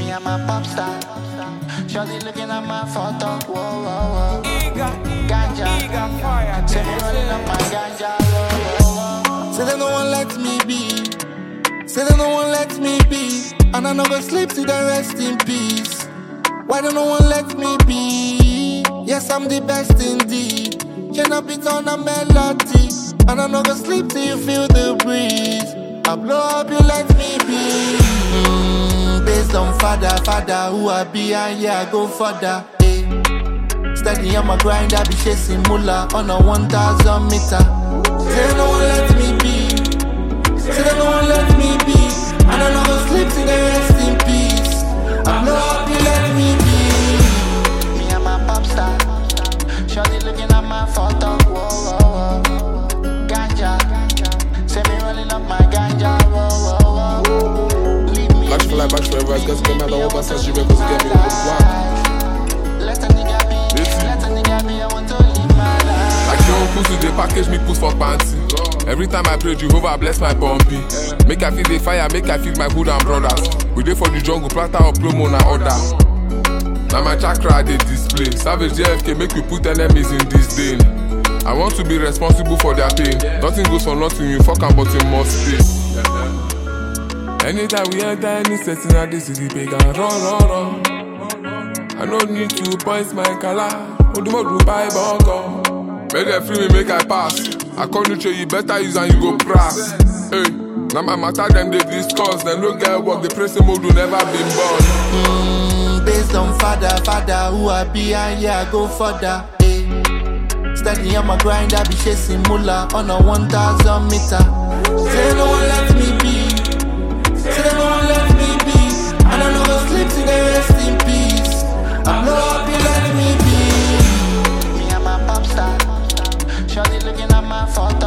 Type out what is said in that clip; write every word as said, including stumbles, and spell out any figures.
Me and my pop star. Shawty looking at my photo. Whoa, whoa, whoa. Ganja. Say me rolling up my ganja. Whoa, whoa, whoa. Say they no one let me be. Say they no one let me be. And I no go sleep till they rest in peace. Why don't no one let me be? Yes, I'm the best indeed. Can I beat on a melody? And I no go sleep till you feel the breeze. I blow up, you let me be. Mm, based on father, father, who I be, and yeah, I go further. Hey. Steady on my grind, I be chasing moolah on a one thousand meter. Say no one let me be. Say no one let me be. And I no go sleep till they rest in peace. I blow up, you let me be. Me and my pop star. Shawty looking at my photo. Whoa, whoa, whoa. Ganja. Say me rolling up my ganja. Whoa, whoa, whoa. Leave me. Black for life, black forever. It's cause come out the whole passage. You because you get me with one. Let a nigga be. Let a nigga be. I want to live my life. Like your own pussy, they package me puss for panty. Every time I pray Jehovah bless my pumpy. Make I feel the fire, make I feel my hood and brothers. We dey for the jungle, platter or promo na order. Now my chakra they display. Savage J F K make we put enemies in disdain. I want to be responsible for their pain. Nothing goes for nothing, you fuck am but you must pay. Anytime we enter any setting at this city, big and run, run, run. I don't need to point my color. Odumodu buy bongo. Make them free me, make I pass. I call you, you better use and you go prass. Hey, now my matter them they discuss. Them no get work, the pressing mode will never been born. Mm, based on father, father, who I be, and yeah, I go further. Hey. Steady on my grind, I be chasing moolah on a one thousand meter. Say no one let me be. Say no one let me be. And I no go sleep till they rest in peace. I blow up, you let me be. Me and my pop star. Shawty looking at my phone.